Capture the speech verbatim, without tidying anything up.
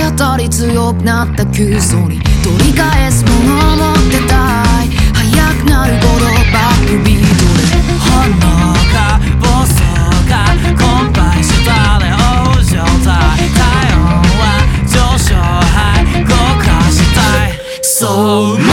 当たり強くなった急走に取り返すものを持ってたい。速くなるほどバックビートで本能か暴走かコンパイしたレオ状態。体温は上昇ハイ動かしたい。そう